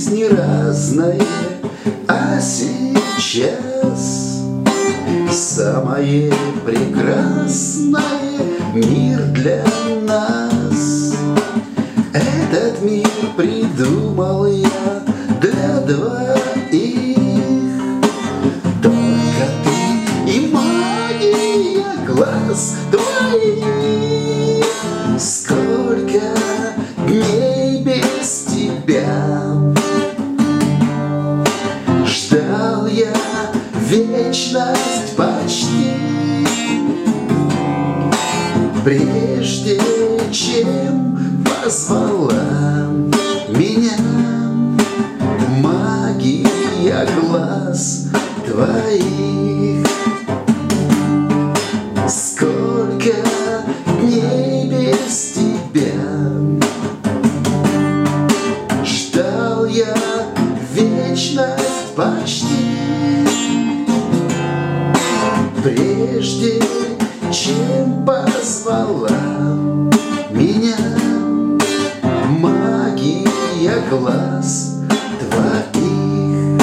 жизни разное, а сейчас самое прекрасное мир для нас. Этот мир придумал я для двоих. Только ты и магия глаз твоих. Сколько дней без тебя ждал я вечность почти, прежде чем позвала меня магия глаз твоих. Сколько дней без тебя ждал я вечность почти, прежде чем позвала меня магия глаз твоих.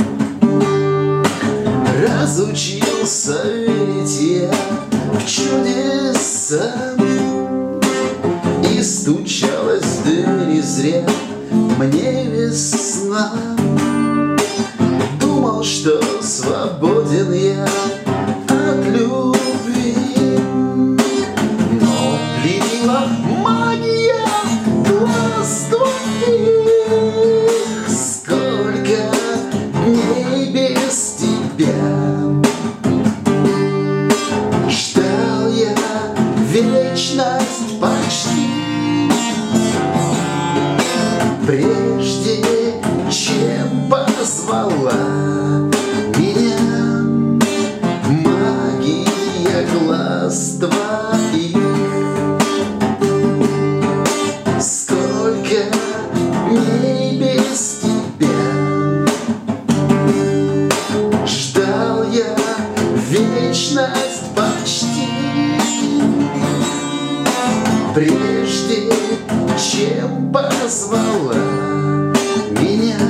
Разучился верить я в чудеса, и стучалась в двери зря мне весна. Думал, что свободен я от любви, но пленила магия глаз твоих. Сколько дней без тебя ждал я вечность почти, прежде чем позвала меня магия глаз твоих. Сколько дней без тебя ждал я вечность почти, прежде чем позвала меня